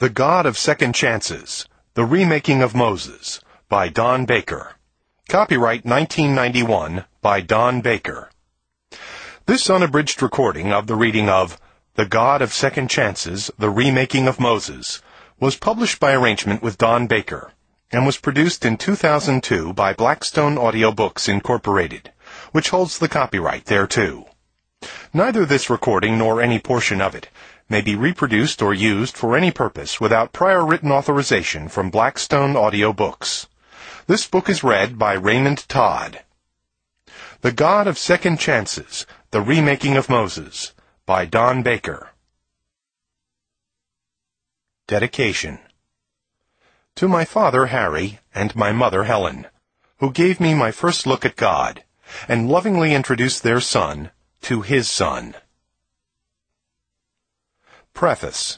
The God of Second Chances, The Remaking of Moses, by Don Baker. Copyright 1991 by Don Baker. This unabridged recording of the reading of The God of Second Chances, The Remaking of Moses was published by arrangement with Don Baker and was produced in 2002 by Blackstone Audiobooks Incorporated, which holds the copyright thereto. Neither this recording nor any portion of it may be reproduced or used for any purpose without prior written authorization from Blackstone Audiobooks. This book is read by Raymond Todd. The God of Second Chances, The Remaking of Moses, by Don Baker. Dedication. To my father Harry and my mother Helen, who gave me my first look at God, and lovingly introduced their son to his son. Preface.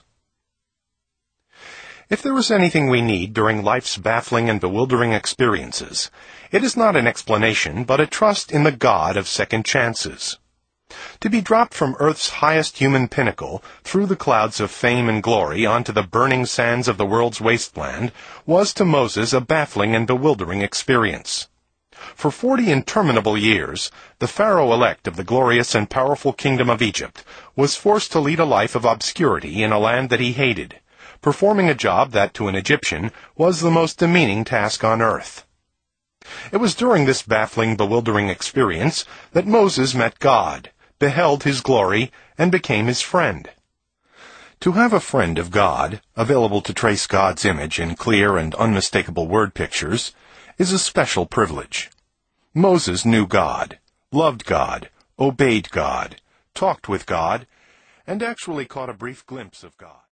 If there is anything we need during life's baffling and bewildering experiences, it is not an explanation, but a trust in the God of second chances. To be dropped from Earth's highest human pinnacle through the clouds of fame and glory onto the burning sands of the world's wasteland was to Moses a baffling and bewildering experience. For 40 interminable years, the Pharaoh-elect of the glorious and powerful kingdom of Egypt was forced to lead a life of obscurity in a land that he hated, performing a job that, to an Egyptian, was the most demeaning task on earth. It was during this baffling, bewildering experience that Moses met God, beheld his glory, and became his friend. To have a friend of God, available to trace God's image in clear and unmistakable word pictures, is a special privilege. Moses knew God, loved God, obeyed God, talked with God, and actually caught a brief glimpse of God.